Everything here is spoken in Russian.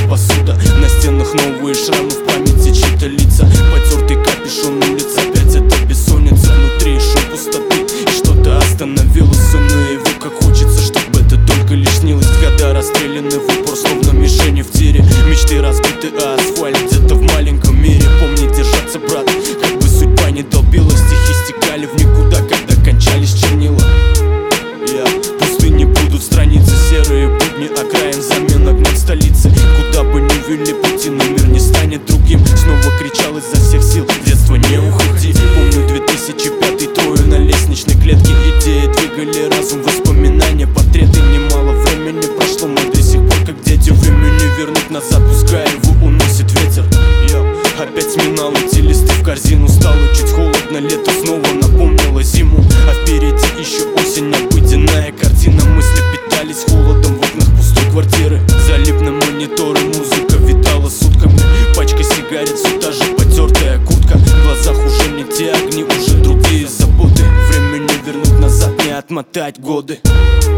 посуда. На стенах новые шрамы, в памяти чьи-то лица. Потертый капюшон улиц, опять это бессонница. Внутри шум пустоты, и что-то остановилось. Сон наяву, как хочется, чтобы это только лишь снилось. Года расстреляны в упор, словно мишени в тире. Мечты разбиты, а асфальт где-то в маленьком мире. Помни держаться, брат, как бы судьба не долбила. Стихи стекали в никуда, когда кончались чернила. Пустыни будут страницы, серые будни окраин, замена гнет столицы. Куда бы ни вели пути, но мир не станет другим. Снова кричал изо всех сил: детство, не уходи. Помню 2005, трое на лестничной клетке. Идеи двигали разум, воспоминания, портреты. Немало времени прошло, мы до сих пор как дети. Время не вернуть назад, пускай его уносит ветер. Опять сминал эти листы в корзину. Стало чуть холодно, лето снова напомнило зиму. А впереди еще осень, обыденная картина. Мысли питались холодом в окнах пустой квартиры. Залип на мониторы, музыка витала сутками. Пачка сигарет, все та же потертая куртка. В глазах уже не те огни, уже другие заботы. Время не вернуть назад, не отмотать годы.